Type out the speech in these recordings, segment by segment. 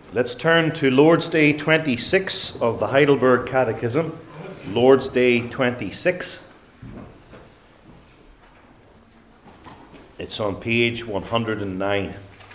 Let's turn to Lord's Day 26 of the Heidelberg Catechism. Lord's Day 26. It's on page 109.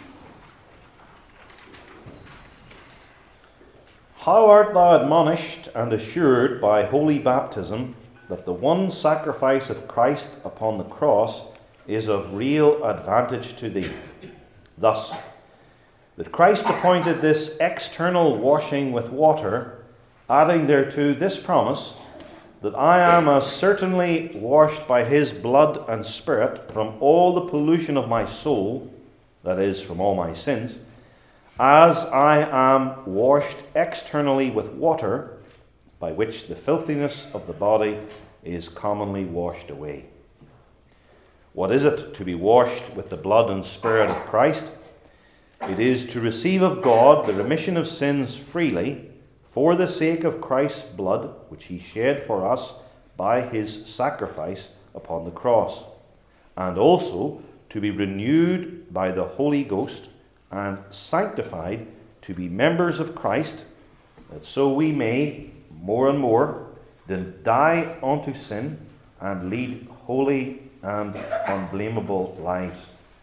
How art thou admonished and assured by holy baptism that the one sacrifice of Christ upon the cross is of real advantage to thee? Thus, that Christ appointed this external washing with water, adding thereto this promise, that I am as certainly washed by his blood and spirit from all the pollution of my soul, that is, from all my sins, as I am washed externally with water, by which the filthiness of the body is commonly washed away. What is it to be washed with the blood and spirit of Christ? It is to receive of God the remission of sins freely, for the sake of Christ's blood, which he shed for us by his sacrifice upon the cross, and also to be renewed by the Holy Ghost and sanctified to be members of Christ, that so we may more and more then die unto sin and lead holy and unblameable lives.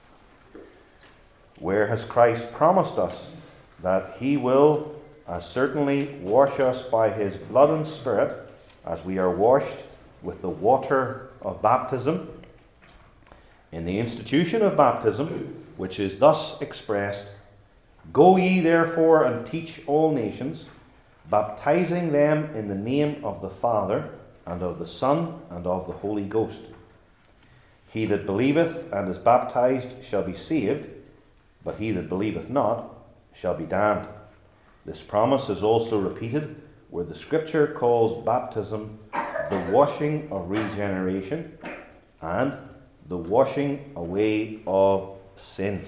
Where has Christ promised us that he will as certainly wash us by his blood and spirit as we are washed with the water of baptism? In the institution of baptism, which is thus expressed, Go ye therefore and teach all nations, baptizing them in the name of the Father, and of the Son, and of the Holy Ghost. He that believeth and is baptized shall be saved, but he that believeth not shall be damned. This promise is also repeated where the Scripture calls baptism the washing of regeneration and the washing away of sins.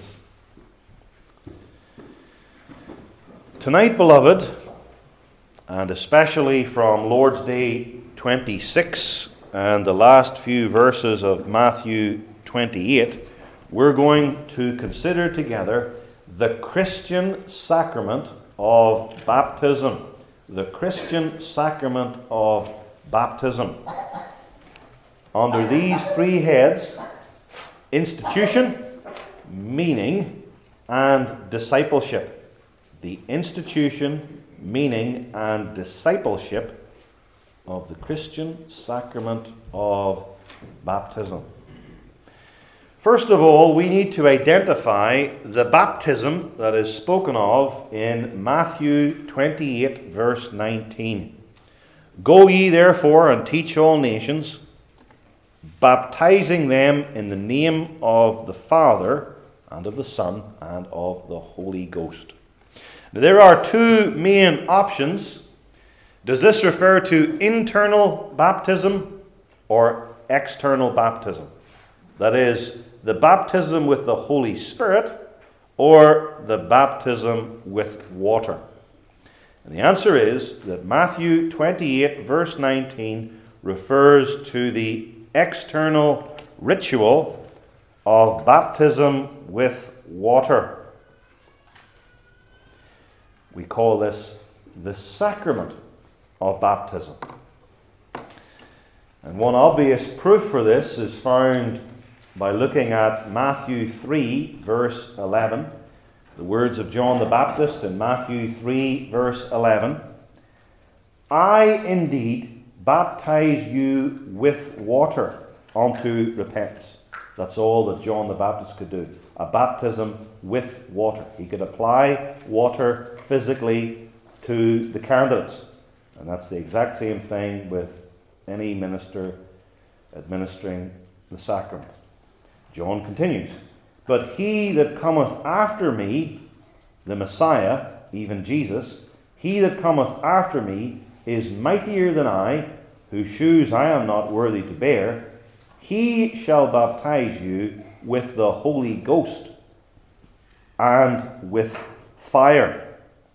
Tonight, beloved, and especially from Lord's Day 26 and the last few verses of Matthew 28, we're going to consider together the Christian sacrament of baptism. The Christian sacrament of baptism. Under these three heads: institution, meaning, and discipleship. The institution, meaning, and discipleship of the Christian sacrament of baptism. First of all, we need to identify the baptism that is spoken of in Matthew 28, verse 19. Go ye therefore and teach all nations, baptizing them in the name of the Father, and of the Son, and of the Holy Ghost. Now, there are two main options. Does this refer to internal baptism or external baptism? That is, the baptism with the Holy Spirit or the baptism with water? And the answer is that Matthew 28 verse 19 refers to the external ritual of baptism with water. We call this the sacrament of baptism. And one obvious proof for this is found by looking at Matthew 3, verse 11. The words of John the Baptist in Matthew 3, verse 11. I indeed baptize you with water unto repentance. That's all that John the Baptist could do. A baptism with water. He could apply water physically to the candidates. And that's the exact same thing with any minister administering the sacrament. John continues, But he that cometh after me, the Messiah, even Jesus, he that cometh after me is mightier than I, whose shoes I am not worthy to bear. He shall baptize you with the Holy Ghost and with fire.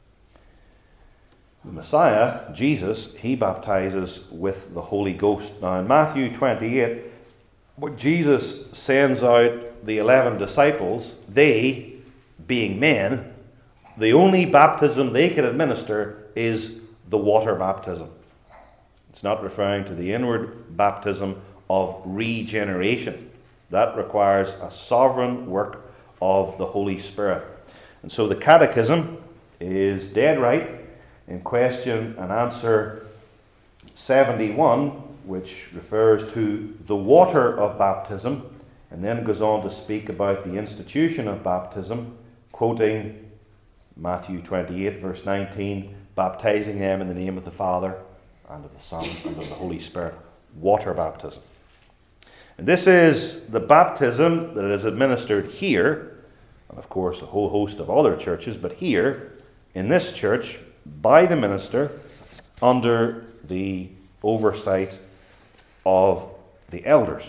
The Messiah, Jesus, he baptizes with the Holy Ghost. Now in Matthew 28, Jesus sends out the 11 disciples. They, being men, the only baptism they can administer is the water baptism. It's not referring to the inward baptism of regeneration. That requires a sovereign work of the Holy Spirit. And so the Catechism is dead right in question and answer 71, which refers to the water of baptism, and then goes on to speak about the institution of baptism, quoting Matthew 28, verse 19, baptizing them in the name of the Father, and of the Son, and of the Holy Spirit. Water baptism. And this is the baptism that is administered here, and of course a whole host of other churches, but here, in this church, by the minister, under the oversight of the elders.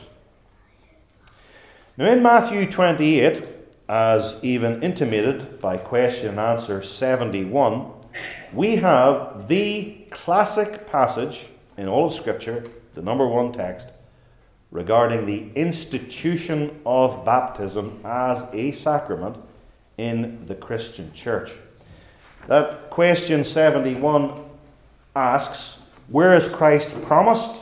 Now in Matthew 28, as even intimated by question and answer 71, we have the classic passage in all of Scripture, the number one text, regarding the institution of baptism as a sacrament in the Christian church. That question 71 asks, where is Christ promised,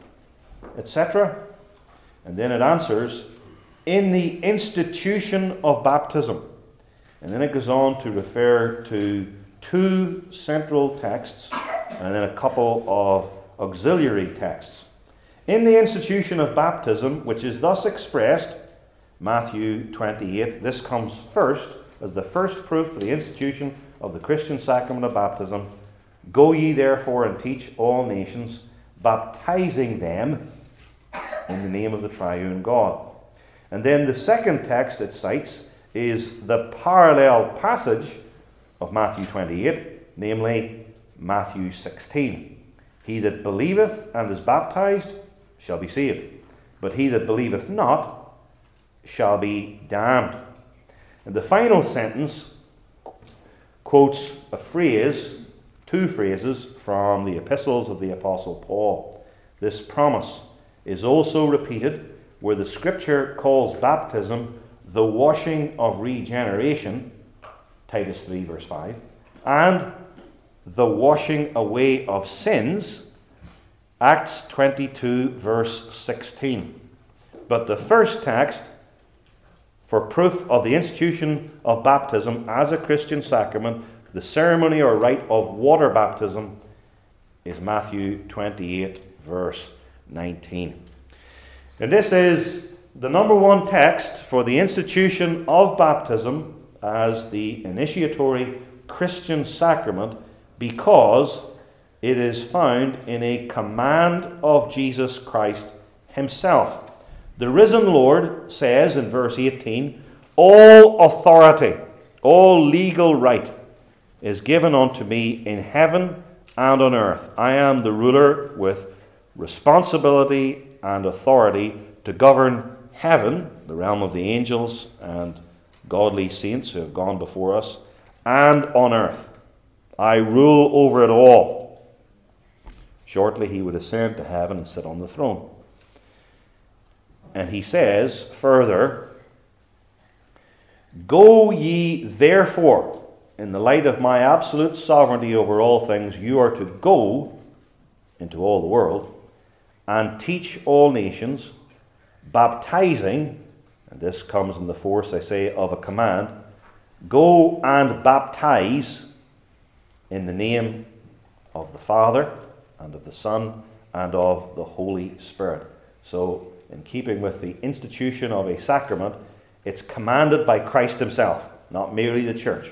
etc.? And then it answers, in the institution of baptism. And then it goes on to refer to two central texts and then a couple of auxiliary texts. In the institution of baptism, which is thus expressed, Matthew 28, this comes first as the first proof for the institution of the Christian sacrament of baptism. Go ye therefore and teach all nations, baptizing them in the name of the triune God. And then the second text it cites is the parallel passage of Matthew 28, namely Matthew 16. He that believeth and is baptized shall be saved, but he that believeth not shall be damned. And the final sentence quotes a phrase, two phrases from the epistles of the Apostle Paul. This promise is also repeated where the Scripture calls baptism the washing of regeneration, Titus 3 verse 5, and the washing away of sins, Acts 22 verse 16. But the first text for proof of the institution of baptism as a Christian sacrament, the ceremony or rite of water baptism, is Matthew 28 verse 19. And this is the number one text for the institution of baptism as the initiatory Christian sacrament because it is found in a command of Jesus Christ himself. The risen Lord says in verse 18, all authority, all legal right is given unto me in heaven and on earth. I am the ruler with responsibility and authority to govern heaven, the realm of the angels and godly saints who have gone before us, and on earth. I rule over it all. Shortly he would ascend to heaven and sit on the throne. And he says further, go ye therefore, in the light of my absolute sovereignty over all things, you are to go into all the world and teach all nations, baptizing, and this comes in the force, I say, of a command, go and baptize in the name of the Father and of the Son and of the Holy Spirit. So, in keeping with the institution of a sacrament, it's commanded by Christ himself, not merely the church.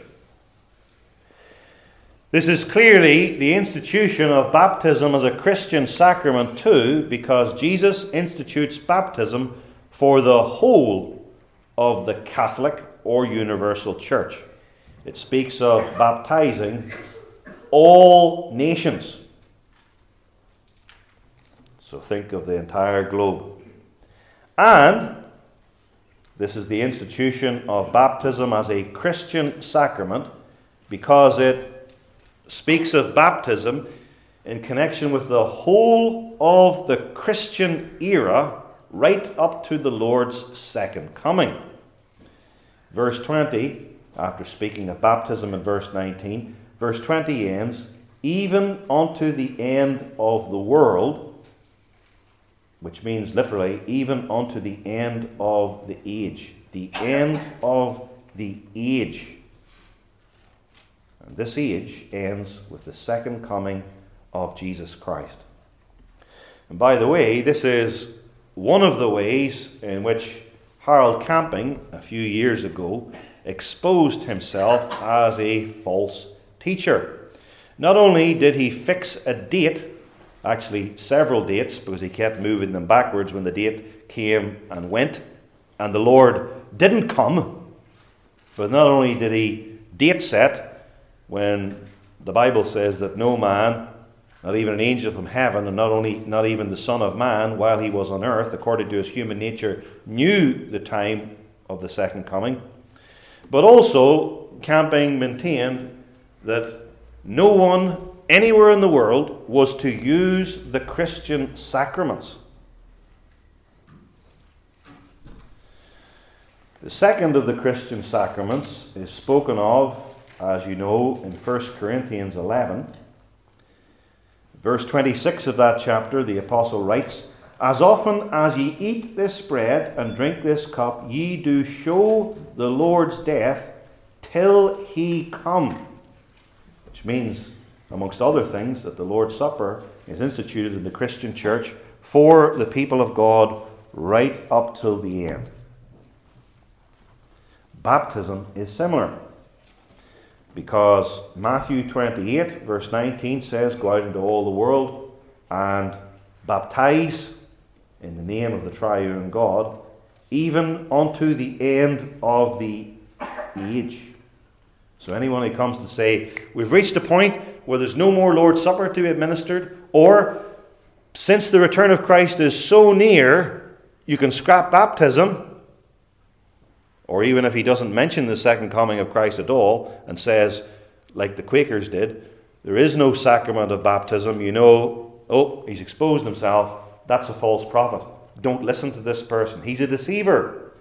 This is clearly the institution of baptism as a Christian sacrament too, because Jesus institutes baptism for the whole of the Catholic or universal church. It speaks of baptizing all nations. So think of the entire globe. And this is the institution of baptism as a Christian sacrament because it speaks of baptism in connection with the whole of the Christian era right up to the Lord's second coming. Verse 20, after speaking of baptism in verse 19. Verse 20 ends, even unto the end of the world, which means literally, even unto the end of the age. The end of the age. And this age ends with the second coming of Jesus Christ. And by the way, this is one of the ways in which Harold Camping, a few years ago, exposed himself as a false teacher. Not only did he fix a date, actually several dates, because he kept moving them backwards when the date came and went, and the Lord didn't come, but not only did he date set when the Bible says that no man, not even an angel from heaven, and not even the Son of Man, while he was on earth, according to his human nature, knew the time of the second coming. But also, Camping maintained that no one anywhere in the world was to use the Christian sacraments. The second of the Christian sacraments is spoken of, as you know, in 1 Corinthians 11. Verse 26 of that chapter, the apostle writes, "As often as ye eat this bread and drink this cup, ye do show the Lord's death till he come." Which means, amongst other things, that the Lord's Supper is instituted in the Christian church for the people of God right up till the end. Baptism is similar, because Matthew 28 verse 19 says, "Go out into all the world and baptize in the name of the triune God, even unto the end of the age." So anyone who comes to say, we've reached a point where there's no more Lord's Supper to be administered, or since the return of Christ is so near, you can scrap baptism, or even if he doesn't mention the second coming of Christ at all and says, like the Quakers did, there is no sacrament of baptism, you know, oh, he's exposed himself, that's a false prophet. Don't listen to this person. He's a deceiver.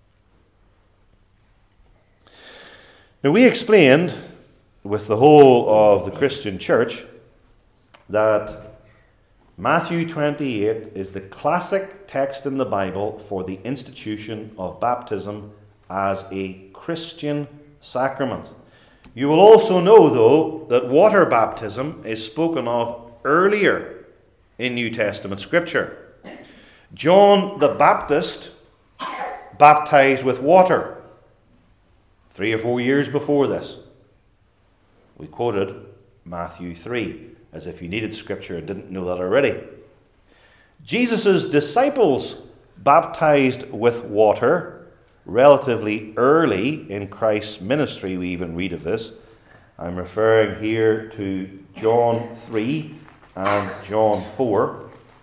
Now, we explained with the whole of the Christian church that Matthew 28 is the classic text in the Bible for the institution of baptism as a Christian sacrament. You will also know, though, that water baptism is spoken of earlier in New Testament Scripture. John the Baptist baptized with water 3 or 4 years before this. We quoted Matthew 3, as if you needed Scripture and didn't know that already. Jesus' disciples baptized with water relatively early in Christ's ministry. We even read of this. I'm referring here to John 3 and John 4.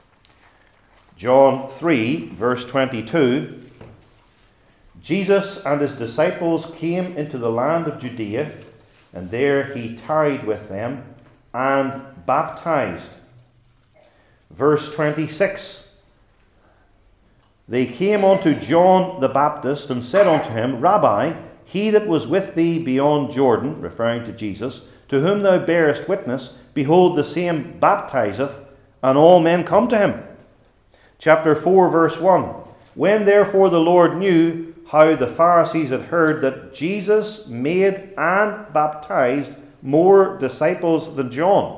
John 3, verse 22. Jesus and his disciples came into the land of Judea, and there he tarried with them and baptized. Verse 26. They came unto John the Baptist and said unto him, Rabbi, he that was with thee beyond Jordan, referring to Jesus, to whom thou bearest witness, behold, the same baptizeth, and all men come to him. Chapter 4, verse 1. When therefore the Lord knew how the Pharisees had heard that Jesus made and baptized more disciples than John.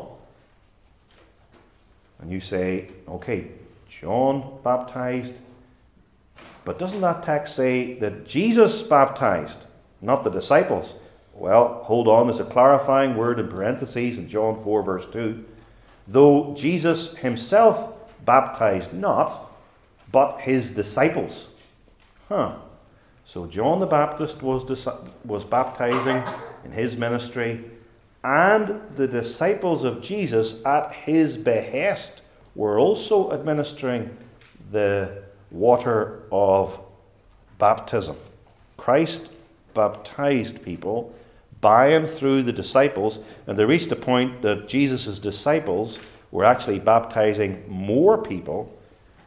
And you say, okay, John baptized, but doesn't that text say that Jesus baptized, not the disciples? Well, hold on, there's a clarifying word in parentheses in John 4 verse 2. Though Jesus himself baptized not, but his disciples. So John the Baptist was baptizing in his ministry, and the disciples of Jesus at his behest were also administering the water of baptism. Christ baptized people by and through the disciples, and they reached a point that Jesus' disciples were actually baptizing more people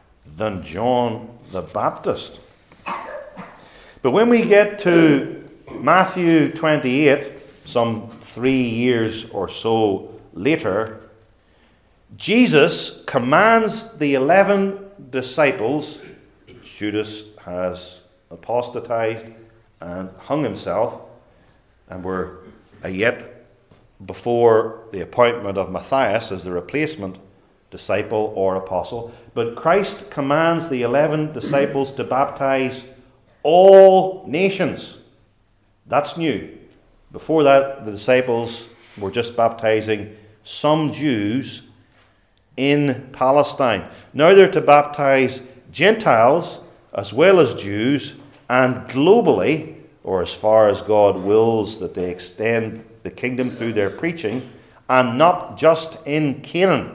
than John the Baptist. But when we get to Matthew 28, some 3 years or so later, Jesus commands the 11 disciples. Judas has apostatized and hung himself, and we're yet before the appointment of Matthias as the replacement disciple or apostle. But Christ commands the 11 disciples to baptize all nations. That's new. Before that, the disciples were just baptizing some Jews in Palestine. Now they're to baptize Gentiles as well as Jews, and globally, or as far as God wills that they extend the kingdom through their preaching, and not just in Canaan.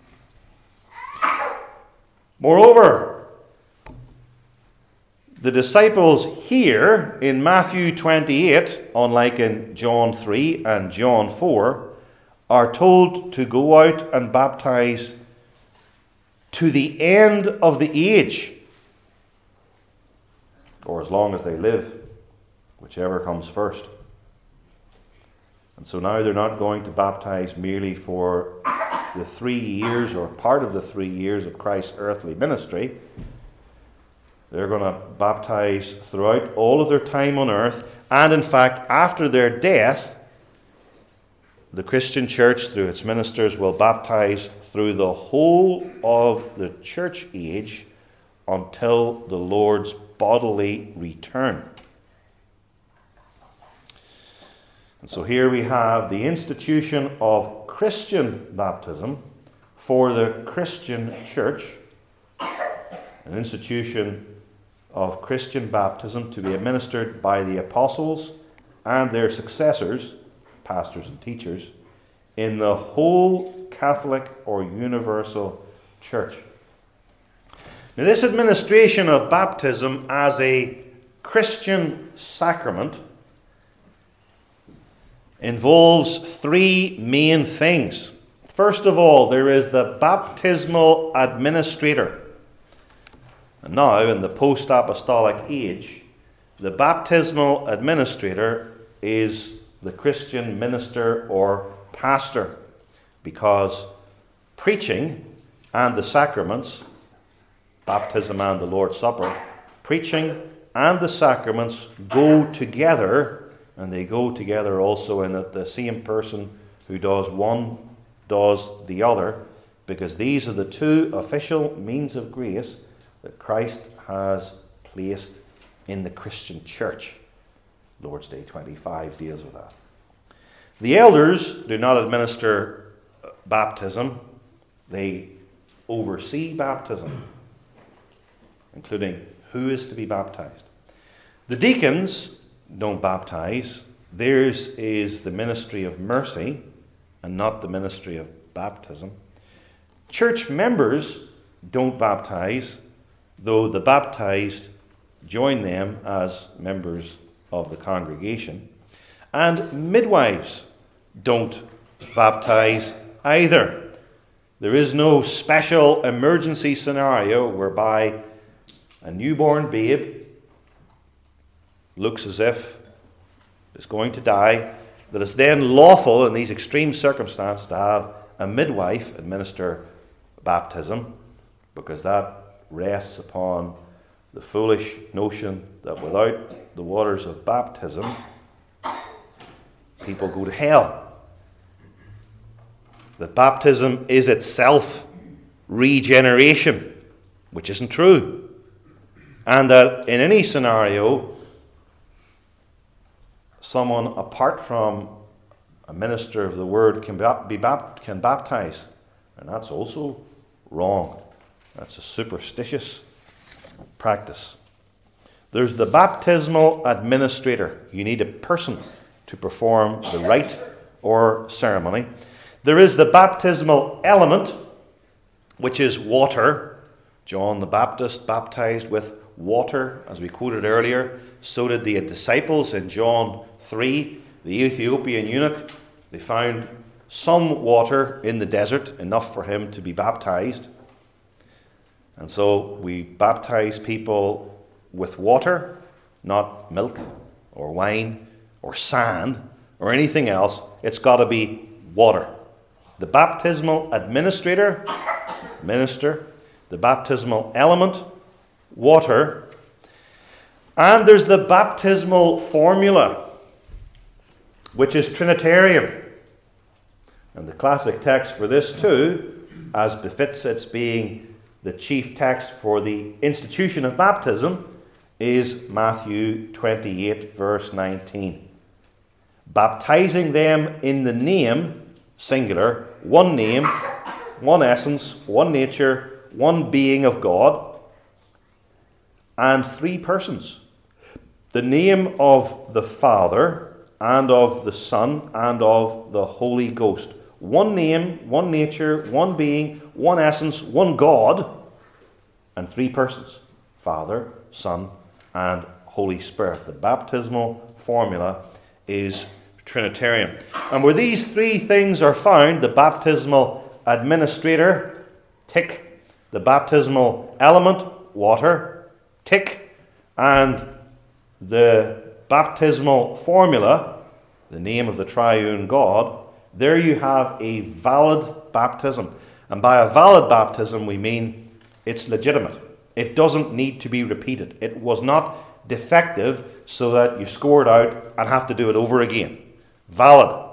Moreover, the disciples here in Matthew 28, unlike in John 3 and John 4, are told to go out and baptize to the end of the age, or as long as they live, whichever comes first. And so now they're not going to baptize merely for the 3 years or part of the 3 years of Christ's earthly ministry. They're going to baptize throughout all of their time on earth, and in fact, after their death, the Christian church, through its ministers, will baptize through the whole of the church age until the Lord's bodily return. And so here we have the institution of Christian baptism for the Christian church, an institution of Christian baptism to be administered by the apostles and their successors, pastors and teachers, in the whole Catholic or universal church. Now, this administration of baptism as a Christian sacrament involves 3 main things. First of all, there is the baptismal administrator. And now, in the post-apostolic age, the baptismal administrator is the Christian minister or pastor, because preaching and the sacraments, baptism and the Lord's Supper, preaching and the sacraments go together, and they go together also in that the same person who does one does the other, because these are the 2 official means of grace that Christ has placed in the Christian church. Lord's Day 25 deals with that. The elders do not administer baptism. They oversee baptism, including who is to be baptized. The deacons don't baptize. Theirs is the ministry of mercy and not the ministry of baptism. Church members don't baptize, though the baptized join them as members of the congregation. And midwives don't baptize either. There is no special emergency scenario whereby a newborn babe looks as if it's going to die, that it's then lawful in these extreme circumstances to have a midwife administer baptism, because that rests upon the foolish notion that without the waters of baptism, people go to hell. That baptism is itself regeneration, which isn't true. And that in any scenario, someone apart from a minister of the word can baptize. And that's also wrong. That's a superstitious practice. There's the baptismal administrator. You need a person to perform the rite or ceremony. There is the baptismal element, which is water. John the Baptist baptized with water, as we quoted earlier. So did the disciples in John 3. The Ethiopian eunuch, they found some water in the desert, enough for him to be baptized. And so we baptize people with water, not milk or wine or sand or anything else. It's got to be water. The baptismal administrator, minister, the baptismal element, water, and there's the baptismal formula, which is Trinitarian. And the classic text for this too, as befits its being the chief text for the institution of baptism, is Matthew 28, verse 19. Baptizing them in the name, singular, one name, one essence, one nature, one being of God, and three persons. The name of the Father, and of the Son, and of the Holy Ghost. One name, one nature, one being, one essence, one God, and three persons. Father, Son, and Holy Spirit. The baptismal formula is Trinitarian. And where these three things are found, the baptismal administrator, tick, the baptismal element, water, tick, and the baptismal formula, the name of the triune God, there you have a valid baptism. And by a valid baptism we mean it's legitimate. It doesn't need to be repeated. It was not defective so that you score it out and have to do it over again. Valid.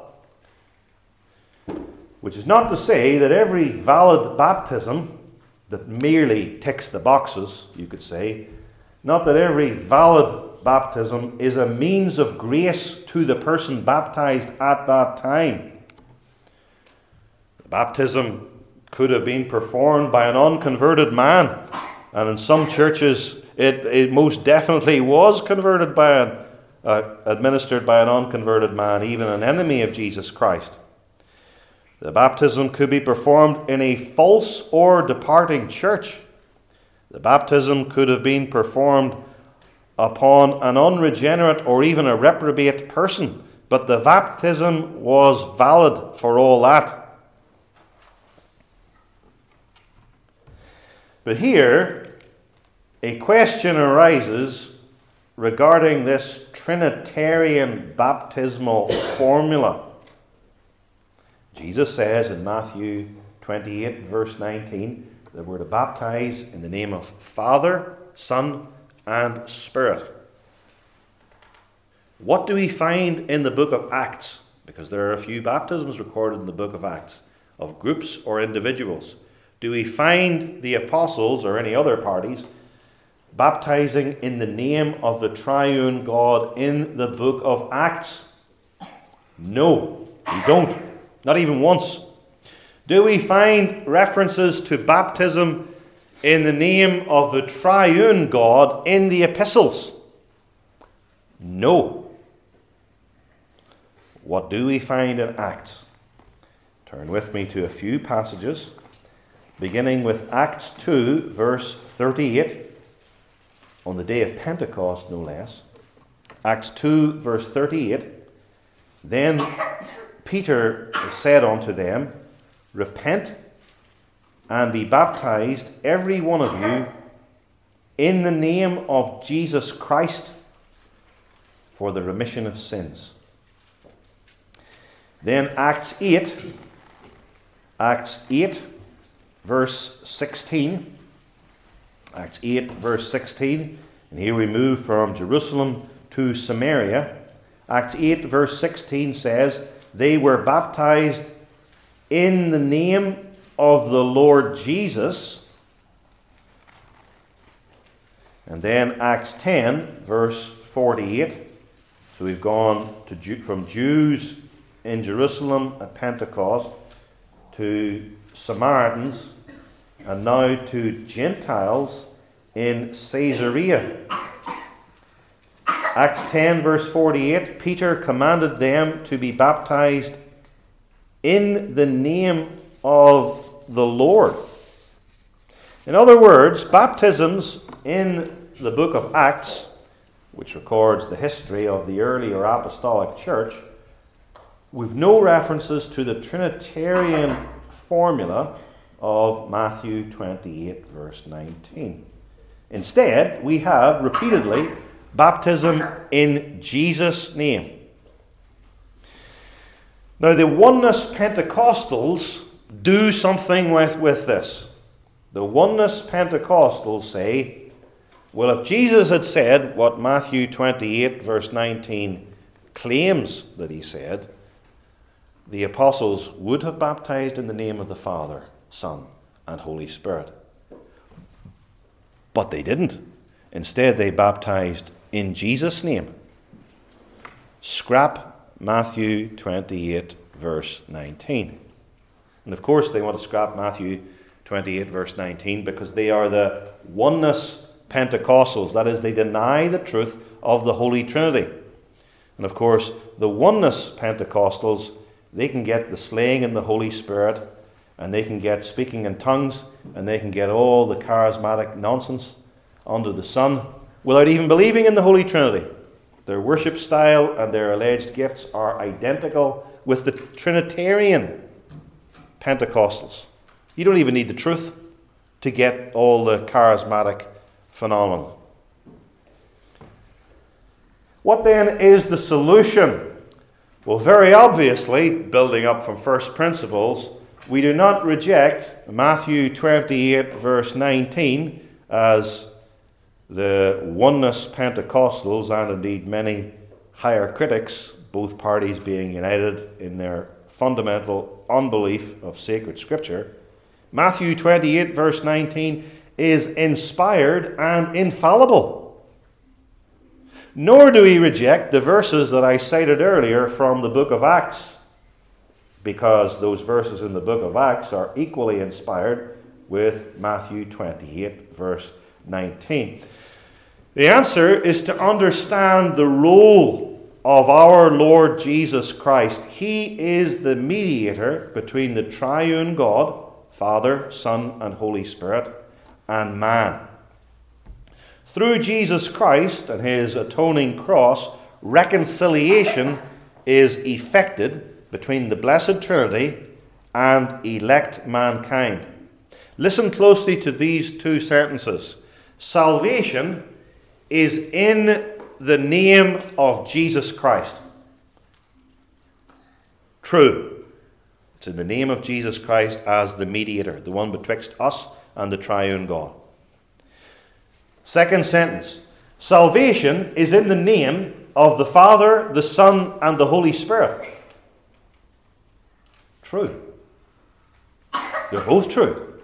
Which is not to say that every valid baptism that merely ticks the boxes, you could say, not that every valid baptism is a means of grace to the person baptized at that time. The baptism could have been performed by an unconverted man, and in some churches it most definitely was converted by administered by an unconverted man, even an enemy of Jesus Christ. The baptism could be performed in a false or departing church. The baptism could have been performed upon an unregenerate or even a reprobate person, but the baptism was valid for all that. But here, a question arises regarding this Trinitarian baptismal formula. Jesus says in Matthew 28, verse 19, that we're to baptize in the name of Father, Son, and Spirit. What do we find in the book of Acts? Because there are a few baptisms recorded in the book of Acts, of groups or individuals. Do we find the apostles or any other parties baptizing in the name of the triune God in the book of Acts? No, we don't. Not even once. Do we find references to baptism in the name of the triune God in the epistles? No. What do we find in Acts? Turn with me to a few passages, beginning with Acts 2, verse 38, on the day of Pentecost, no less. Acts 2, verse 38, Then Peter said unto them, Repent and be baptized, every one of you, in the name of Jesus Christ, for the remission of sins. Then Acts 8, verse 16. Acts 8, verse 16. And here we move from Jerusalem to Samaria. Acts 8, verse 16 says, They were baptized in the name of the Lord Jesus. And then Acts 10, verse 48. So we've gone from Jews in Jerusalem at Pentecost to Samaritans and now to Gentiles in Caesarea. Acts 10, verse 48, Peter commanded them to be baptized in the name of the Lord. In other words, baptisms in the book of Acts, which records the history of the early or apostolic church, we've no references to the Trinitarian formula of Matthew 28, verse 19. Instead, we have repeatedly Baptism in Jesus' name. Now, the Oneness Pentecostals do something with this. The Oneness Pentecostals say, well, if Jesus had said what Matthew 28, verse 19 claims that he said, the apostles would have baptized in the name of the Father, Son, and Holy Spirit. But they didn't. Instead, they baptized in Jesus' name. Scrap Matthew 28, verse 19. And of course, they want to scrap Matthew 28, verse 19, because they are the Oneness Pentecostals. That is, they deny the truth of the Holy Trinity. And of course, the Oneness Pentecostals, they can get the slaying in the Holy Spirit, and they can get speaking in tongues, and they can get all the charismatic nonsense under the sun without even believing in the Holy Trinity. Their worship style and their alleged gifts are identical with the Trinitarian Pentecostals. You don't even need the truth to get all the charismatic phenomenon. What then is the solution? Well, very obviously, building up from first principles, we do not reject Matthew 28, verse 19, as the Oneness Pentecostals, and indeed many higher critics, both parties being united in their fundamental unbelief of sacred Scripture. Matthew 28, verse 19, is inspired and infallible. Nor do we reject the verses that I cited earlier from the book of Acts, because those verses in the book of Acts are equally inspired with Matthew 28, verse 19. The answer is to understand the role of our Lord Jesus Christ. He is the mediator between the triune God, Father, Son, and Holy Spirit, and man. Through Jesus Christ and his atoning cross, reconciliation is effected between the Blessed Trinity and elect mankind. Listen closely to these two sentences. Salvation is in the name of Jesus Christ. True. It's in the name of Jesus Christ as the mediator, the one betwixt us and the triune God. Second sentence. Salvation is in the name of the Father, the Son, and the Holy Spirit. True. They're both true.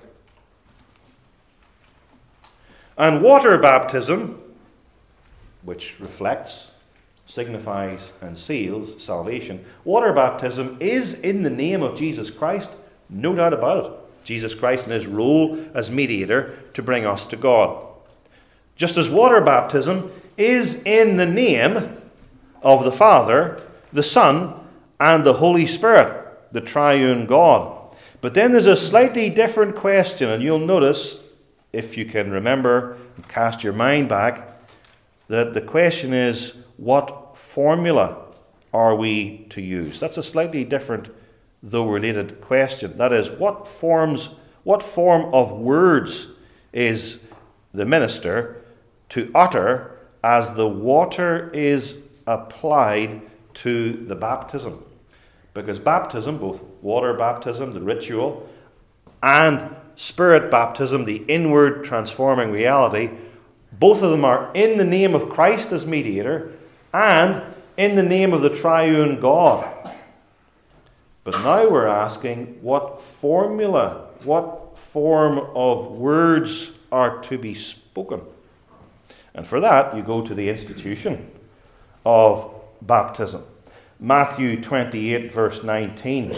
And water baptism, which reflects, signifies, and seals salvation, water baptism is in the name of Jesus Christ, no doubt about it. Jesus Christ in his role as mediator to bring us to God. Just as water baptism is in the name of the Father, the Son, and the Holy Spirit, the triune God. But then there's a slightly different question, and you'll notice, if you can remember and cast your mind back, that the question is, what formula are we to use? That's a slightly different, though related question. That is, what form of words is the minister to utter as the water is applied to the baptism? Because baptism, both water baptism, the ritual, and spirit baptism, the inward transforming reality, both of them are in the name of Christ as mediator and in the name of the triune God. But now we're asking what formula, what form of words are to be spoken. And for that, you go to the institution of baptism. Matthew 28, verse 19.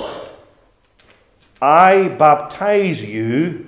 I baptize you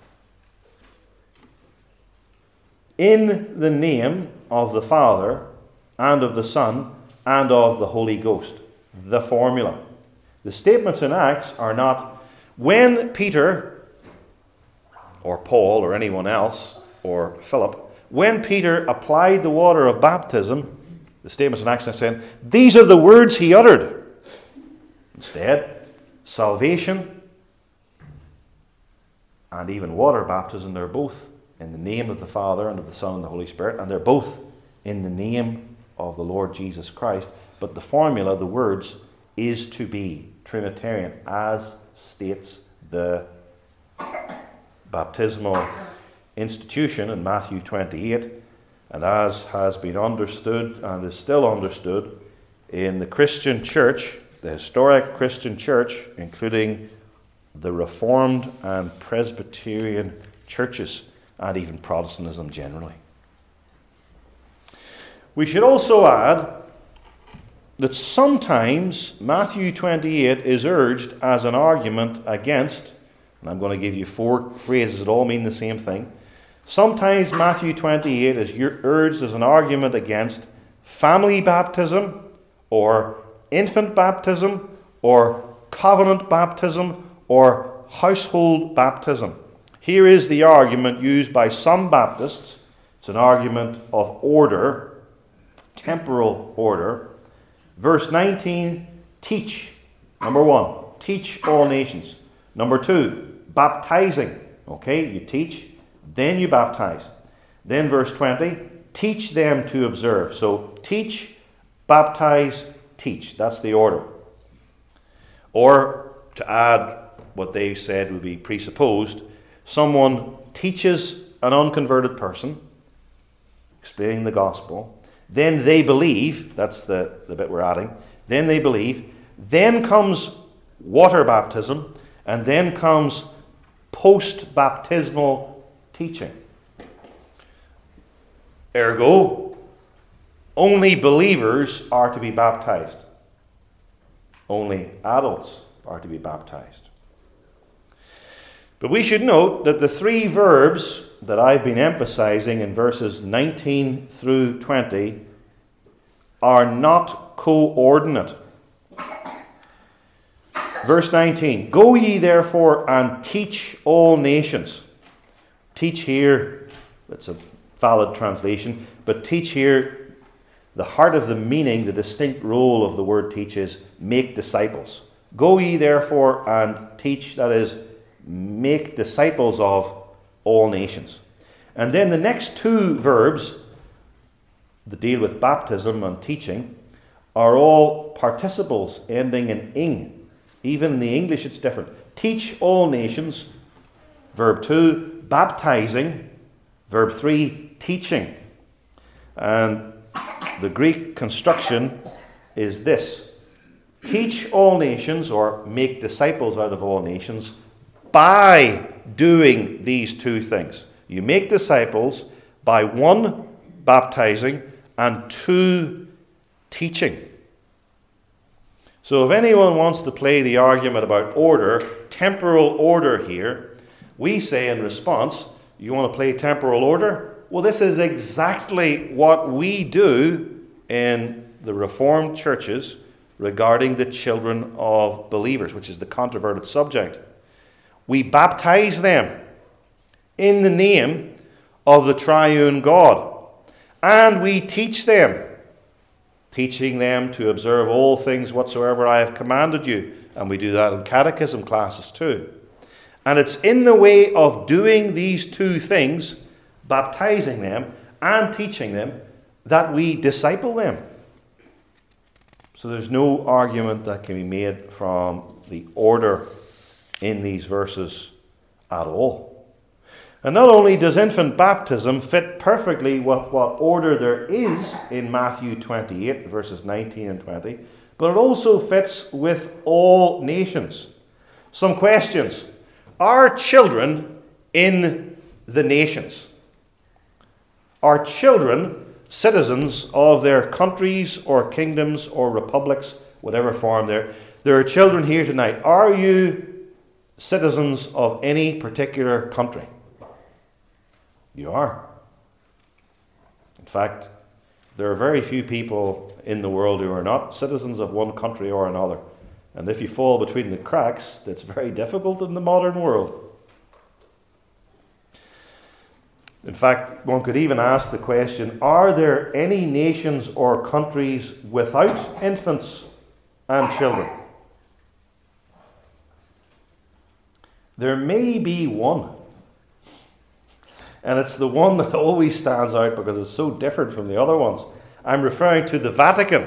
in the name of the Father, and of the Son, and of the Holy Ghost. The formula. The statements in Acts are not, when Peter, or Paul, or anyone else, or Philip, when Peter applied the water of baptism, the statements in Acts are saying, these are the words he uttered. Instead, salvation and even water baptism, they're both in the name of the Father and of the Son and the Holy Spirit, and they're both in the name of the Lord Jesus Christ. But the formula, the words, is to be Trinitarian, as states the baptismal institution in Matthew 28, and as has been understood and is still understood in the Christian church, the historic Christian church, including the Reformed and Presbyterian churches, and even Protestantism generally. We should also add that sometimes Matthew 28 is urged as an argument against, and I'm going to give you 4 phrases that all mean the same thing. Sometimes Matthew 28 is urged as an argument against family baptism, or infant baptism, or covenant baptism, or household baptism. Here is the argument used by some Baptists. It's an argument of order, temporal order. Verse 19, teach. Number 1, teach all nations. Number 2, baptizing. Okay, you teach, then you baptize. Then verse 20, teach them to observe. So teach, baptize, teach. That's the order. Or to add what they said would be presupposed, someone teaches an unconverted person, explaining the gospel. Then they believe, that's the bit we're adding, then they believe, then comes water baptism, and then comes post-baptismal teaching. Ergo, only believers are to be baptized. Only adults are to be baptized. But we should note that the 3 verbs that I've been emphasizing in verses 19 through 20 are not coordinate. Verse 19, go ye therefore and teach all nations. Teach here, that's a valid translation, but teach here, the heart of the meaning, the distinct role of the word teach is make disciples. Go ye therefore and teach, that is, make disciples of all nations. And then the next 2 verbs that deal with baptism and teaching are all participles ending in ing. Even in the English it's different. Teach all nations, verb 2, baptizing, verb 3, teaching. And the Greek construction is this: teach all nations, or make disciples out of all nations, by doing these 2 things. You make disciples by 1, baptizing, and 2, teaching. So if anyone wants to play the argument about order, temporal order here, we say in response, you want to play temporal order? Well, this is exactly what we do in the Reformed churches regarding the children of believers, which is the controverted subject. We baptize them in the name of the triune God, and we teach them, teaching them to observe all things whatsoever I have commanded you. And we do that in catechism classes too. And it's in the way of doing these 2 things, baptizing them and teaching them, that we disciple them. So there's no argument that can be made from the order in these verses at all. And not only does infant baptism fit perfectly with what order there is in Matthew 28, verses 19 and 20, but it also fits with all nations. Some questions. Are children in the nations? Are children citizens of their countries or kingdoms or republics, whatever form they're? There are children here tonight. Are you citizens of any particular country? You are. In fact, there are very few people in the world who are not citizens of one country or another. And if you fall between the cracks, it's very difficult in the modern world. In fact, one could even ask the question, are there any nations or countries without infants and children? There may be one. And it's the one that always stands out because it's so different from the other ones. I'm referring to the Vatican.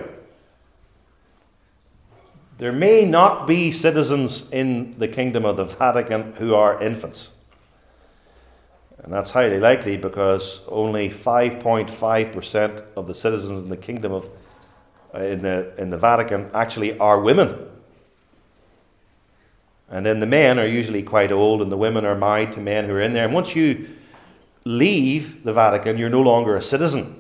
There may not be citizens in the kingdom of the Vatican who are infants. And that's highly likely because only 5.5% of the citizens in the kingdom of in the Vatican actually are women. And then the men are usually quite old and the women are married to men who are in there. And once you leave the Vatican, you're no longer a citizen.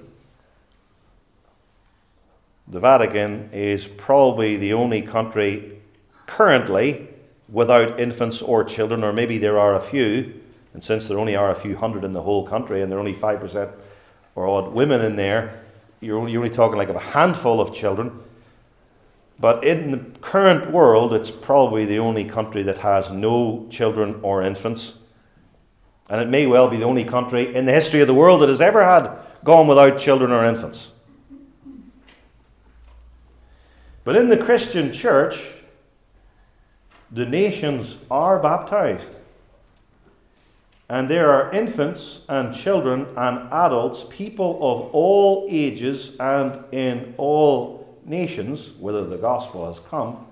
The Vatican is probably the only country currently without infants or children, or maybe there are a few, and since there only are a few hundred in the whole country and there are only 5% or odd women in there, you're only talking like of a handful of children. But in the current world, it's probably the only country that has no children or infants. And it may well be the only country in the history of the world that has ever had gone without children or infants. But in the Christian church, the nations are baptized. And there are infants and children and adults, people of all ages and in all nations, whether the gospel has come,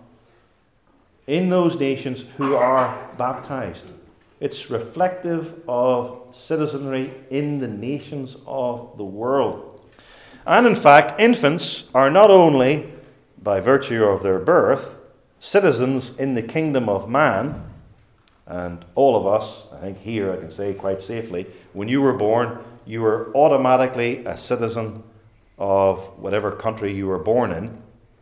in those nations who are baptized. It's reflective of citizenry in the nations of the world. And in fact, infants are not only, by virtue of their birth, citizens in the kingdom of man. And all of us, I think here I can say quite safely, when you were born, you were automatically a citizen of whatever country you were born in,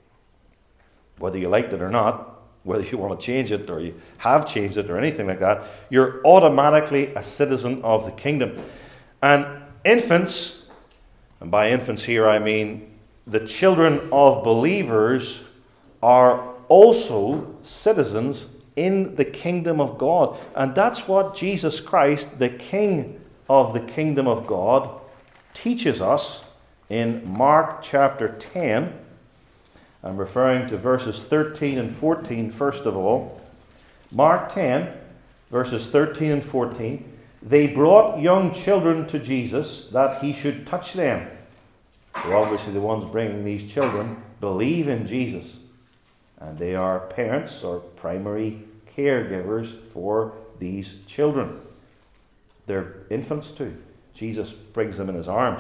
whether you liked it or not, whether you want to change it or you have changed it or anything like that. You're automatically a citizen of the kingdom. And infants, and by infants here I mean the children of believers, are also citizens in the kingdom of God. And that's what Jesus Christ, the King of the kingdom of God, teaches us in Mark chapter 10. I'm referring to verses 13 and 14 first of all. Mark 10, verses 13 and 14. They brought young children to Jesus that he should touch them. So obviously the ones bringing these children believe in Jesus. And they are parents or primary caregivers for these children. They're infants too. Jesus brings them in his arms.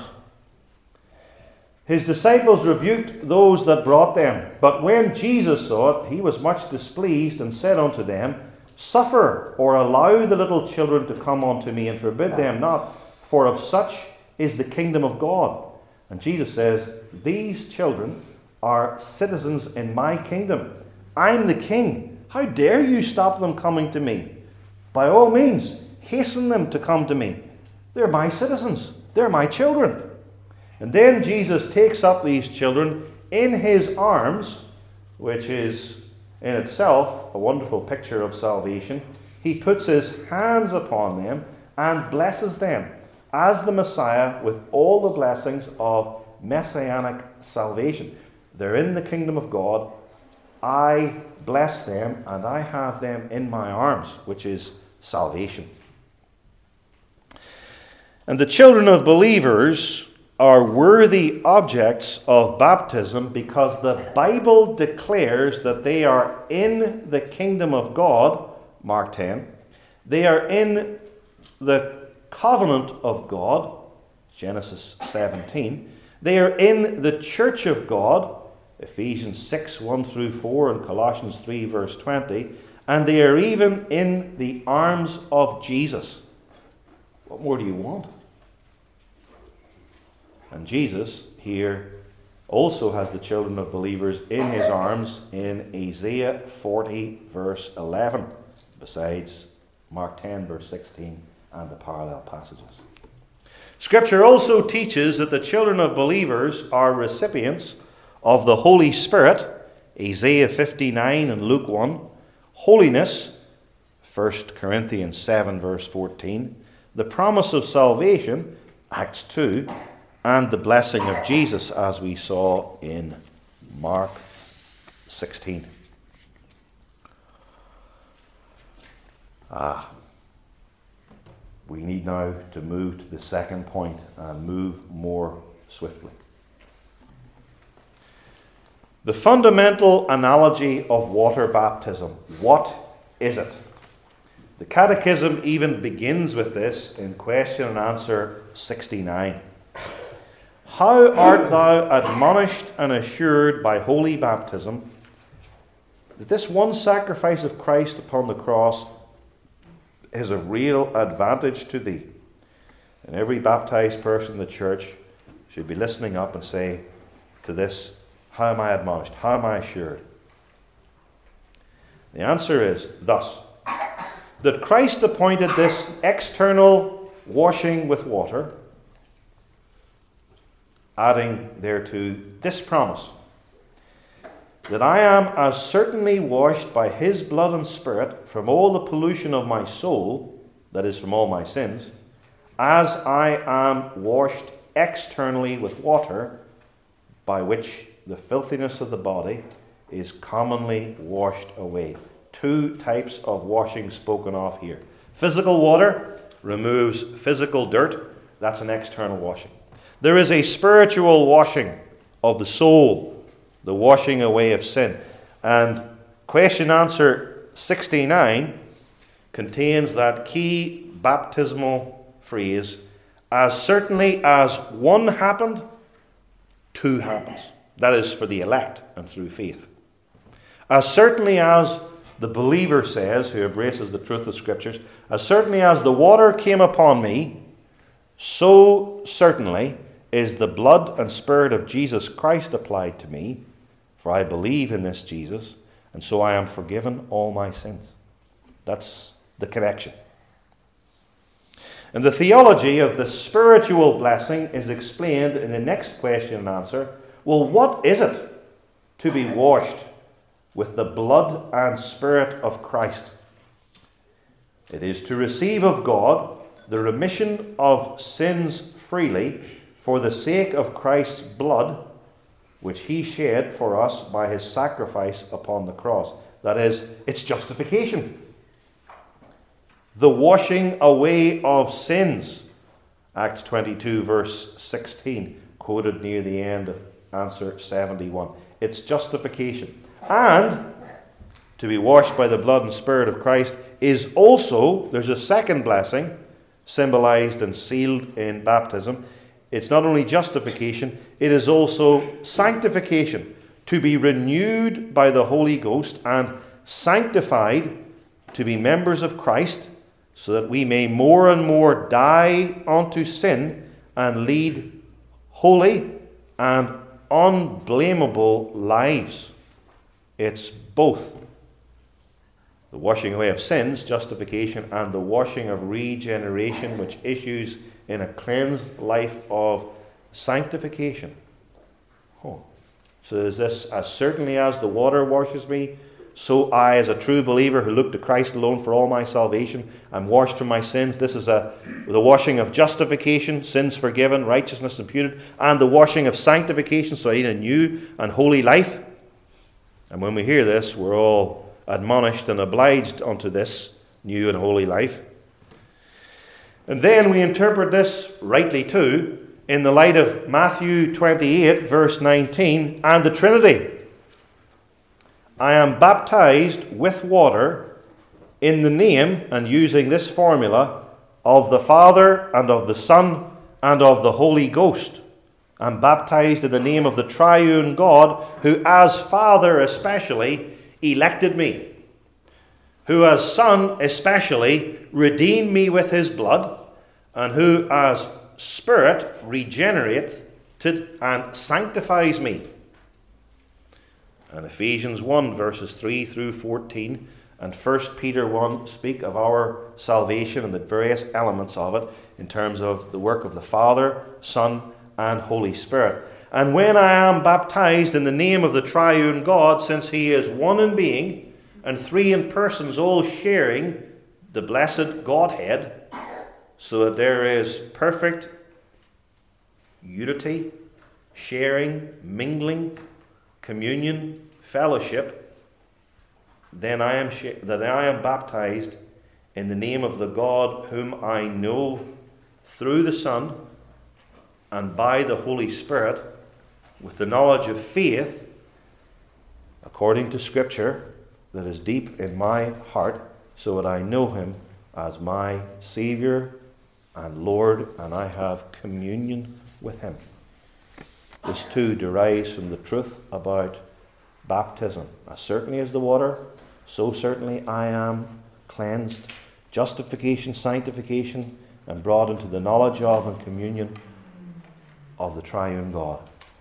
His disciples rebuked those that brought them. But when Jesus saw it, he was much displeased and said unto them, Suffer or allow the little children to come unto me, and forbid them not, for of such is the kingdom of God. And Jesus says, these children are citizens in my kingdom. I'm the king. How dare you stop them coming to me? By all means, hasten them to come to me. They're my citizens. They're my children. And then Jesus takes up these children in his arms, which is in itself a wonderful picture of salvation. He puts his hands upon them and blesses them as the Messiah with all the blessings of messianic salvation. They're in the kingdom of God. I bless them and I have them in my arms, which is salvation. And the children of believers are worthy objects of baptism because the Bible declares that they are in the kingdom of God, Mark 10. They are in the covenant of God, Genesis 17. They are in the church of God, Ephesians 6, 1 through 4, and Colossians 3, verse 20. And they are even in the arms of Jesus. What more do you want? And Jesus here also has the children of believers in his arms in Isaiah 40, verse 11, besides Mark 10, verse 16, and the parallel passages. Scripture also teaches that the children of believers are recipients of the Holy Spirit, Isaiah 59 and Luke 1, holiness, 1 Corinthians 7, verse 14, the promise of salvation, Acts 2, and the blessing of Jesus, as we saw in Mark 16. we need now to move to the second point and move more swiftly. The fundamental analogy of water baptism. What is it? The Catechism even begins with this in question and answer 69. How art thou admonished and assured by holy baptism that this one sacrifice of Christ upon the cross is of real advantage to thee? And every baptized person in the church should be listening up and say to this, how am I admonished? How am I assured? The answer is thus: that Christ appointed this external washing with water, adding thereto this promise, that I am as certainly washed by his blood and spirit from all the pollution of my soul, that is, from all my sins, as I am washed externally with water, by which the filthiness of the body is commonly washed away. Two types of washing spoken of here. Physical water removes physical dirt. That's an external washing. There is a spiritual washing of the soul, the washing away of sin. And question answer 69 contains that key baptismal phrase, as certainly as one happened, two happens. That is for the elect and through faith. As certainly as the believer says, who embraces the truth of Scriptures, as certainly as the water came upon me, so certainly is the blood and spirit of Jesus Christ applied to me, for I believe in this Jesus, and so I am forgiven all my sins. That's the connection. And the theology of the spiritual blessing is explained in the next question and answer. Well, what is it to be washed with the blood and spirit of Christ? It is to receive of God the remission of sins freely for the sake of Christ's blood, which he shed for us by his sacrifice upon the cross. That is, it's justification. The washing away of sins. Acts 22 verse 16, quoted near the end of answer 71. It's justification. And to be washed by the blood and spirit of Christ is also, there's a second blessing symbolized and sealed in baptism. It's not only justification, it is also sanctification. To be renewed by the Holy Ghost and sanctified to be members of Christ, so that we may more and more die unto sin and lead holy and unblameable lives. It's both the washing away of sins, justification, and the washing of regeneration, which issues in a cleansed life of sanctification. Oh. So is this, as certainly as the water washes me, so I, as a true believer who look to Christ alone for all my salvation, am washed from my sins. This is the washing of justification, sins forgiven, righteousness imputed, and the washing of sanctification, so I lead a new and holy life. And when we hear this, we're all admonished and obliged unto this new and holy life. And then we interpret this rightly too in the light of Matthew 28 verse 19 and the Trinity. I am baptized with water in the name, and using this formula, of the Father and of the Son and of the Holy Ghost. I'm baptized in the name of the triune God, who as Father especially elected me, who as Son especially redeemed me with his blood, and who as Spirit regenerated and sanctifies me. And Ephesians 1 verses 3 through 14 and 1 Peter 1 speak of our salvation and the various elements of it in terms of the work of the Father, Son, and Holy Spirit. And when I am baptized in the name of the triune God, since he is one in being and three in persons, all sharing the blessed Godhead, so that there is perfect unity, sharing, mingling, communion, fellowship, then I am baptized in the name of the God whom I know through the Son and by the Holy Spirit, with the knowledge of faith, according to Scripture, that is deep in my heart, so that I know him as my Saviour and Lord, and I have communion with him. This too derives from the truth about baptism. As certainly as the water, so certainly I am cleansed. Justification, sanctification, and brought into the knowledge of and communion of the triune God.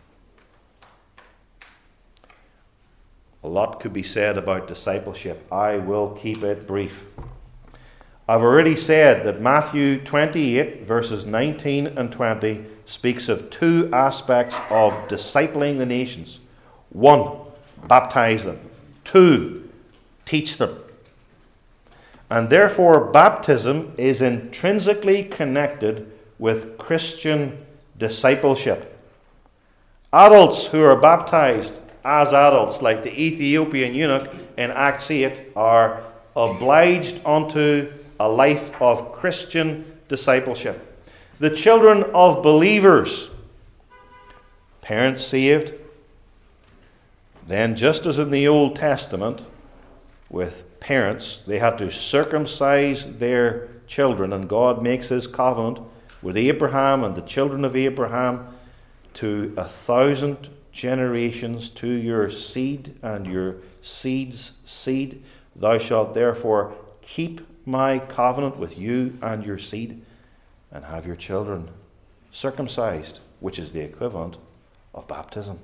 A lot could be said about discipleship. I will keep it brief. I've already said that Matthew 28, verses 19 and 20, speaks of two aspects of discipling the nations. One, baptize them. Two, teach them. And therefore, baptism is intrinsically connected with Christian discipleship. Adults who are baptized as adults, like the Ethiopian eunuch in Acts 8, are obliged unto a life of Christian discipleship. The children of believers, parents saved, then just as in the Old Testament, with parents, they had to circumcise their children, and God makes his covenant with Abraham and the children of Abraham to 1,000 generations, to your seed and your seed's seed. Thou shalt therefore keep my covenant with you and your seed, and have your children circumcised, which is the equivalent of baptism.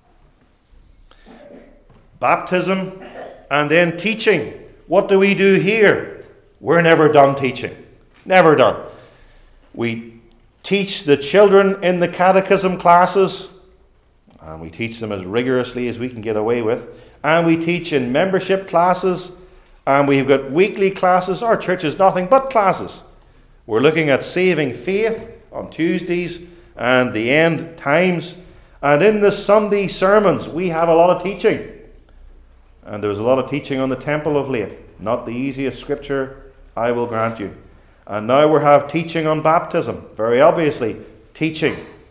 Baptism and then teaching. What do we do here? We're never done teaching. Never done. We teach the children in the catechism classes, and we teach them as rigorously as we can get away with. And we teach in membership classes, and we've got weekly classes. Our church is nothing but classes. We're looking at saving faith on Tuesdays and the end times. And in the Sunday sermons, we have a lot of teaching. And there was a lot of teaching on the temple of late. Not the easiest scripture, I will grant you. And now we have teaching on baptism. Very obviously, teaching.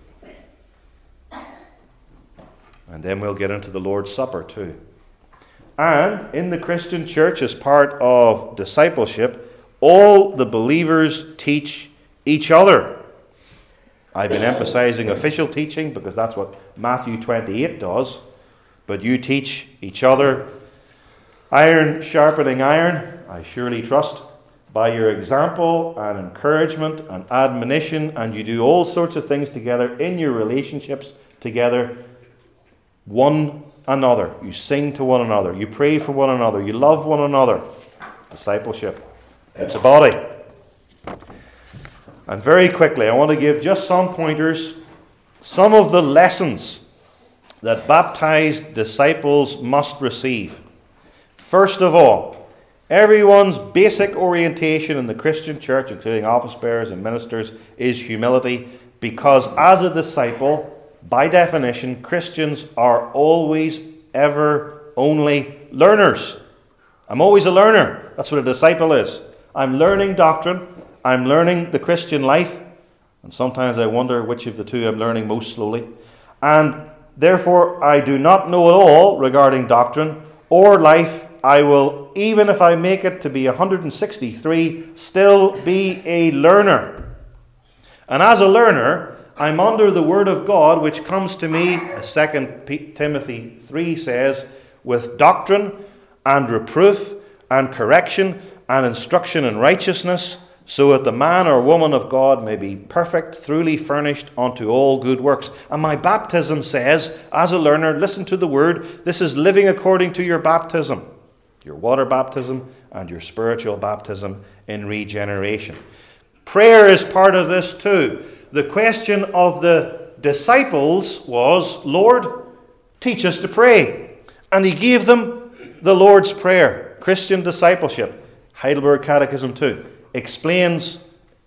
And then we'll get into the Lord's Supper too. And in the Christian church, as part of discipleship, all the believers teach each other. I've been emphasizing official teaching because that's what Matthew 28 does. But you teach each other. Iron sharpening iron, I surely trust, by your example and encouragement and admonition, and you do all sorts of things together in your relationships together, one another. You sing to one another, you pray for one another, you love one another. Discipleship. It's a body. And very quickly, I want to give just some pointers, some of the lessons that baptized disciples must receive. First of all, everyone's basic orientation in the Christian church, including office bearers and ministers, is humility, because as a disciple, by definition, Christians are always, ever, only learners. I'm always a learner. That's what a disciple is. I'm learning doctrine. I'm learning the Christian life. And sometimes I wonder which of the two I'm learning most slowly. And therefore, I do not know at all regarding doctrine or life. I will, even if I make it to be 163, still be a learner. And as a learner, I'm under the Word of God, which comes to me, as 2 Timothy 3 says, with doctrine and reproof and correction and instruction in righteousness, so that the man or woman of God may be perfect, truly furnished unto all good works. And my baptism says, as a learner, listen to the Word, this is living according to your baptism. Your water baptism and your spiritual baptism in regeneration. Prayer is part of this too. The question of the disciples was, Lord, teach us to pray. And he gave them the Lord's Prayer. Christian discipleship, Heidelberg Catechism 2, explains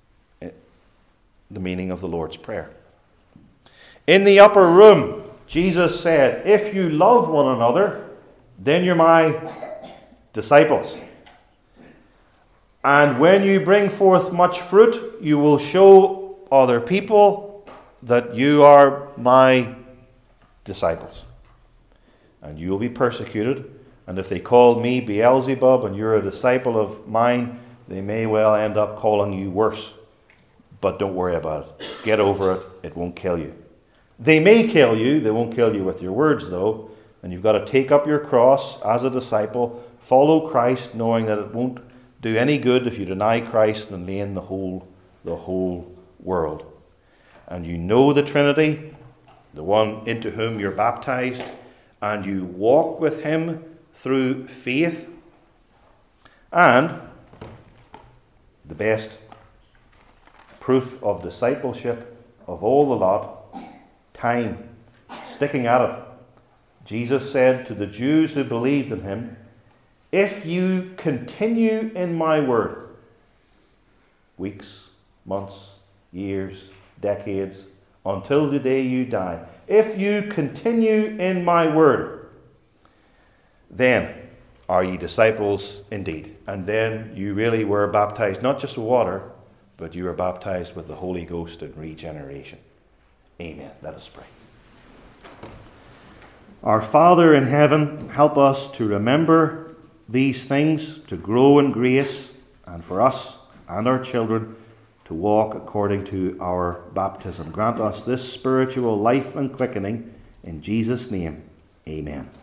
the meaning of the Lord's Prayer. In the upper room, Jesus said, if you love one another, then you're my disciples. And when you bring forth much fruit, you will show other people that you are my disciples. And you will be persecuted. And if they call me Beelzebub and you're a disciple of mine, they may well end up calling you worse. But don't worry about it. Get over it. It won't kill you. They may kill you. They won't kill you with your words, though. And you've got to take up your cross as a disciple, follow Christ, knowing that it won't do any good if you deny Christ and lay in the whole world. And you know the Trinity, the one into whom you're baptized, and you walk with him through faith. And the best proof of discipleship of all the lot, time, sticking at it. Jesus said to the Jews who believed in him, if you continue in my word, weeks, months, years, decades, until the day you die, if you continue in my word, then are ye disciples indeed. And then you really were baptized, not just with water, but you were baptized with the Holy Ghost in regeneration. Amen. Let us pray. Our Father in heaven, help us to remember these things, to grow in grace, and for us and our children to walk according to our baptism. Grant us this spiritual life and quickening. In Jesus' name, amen.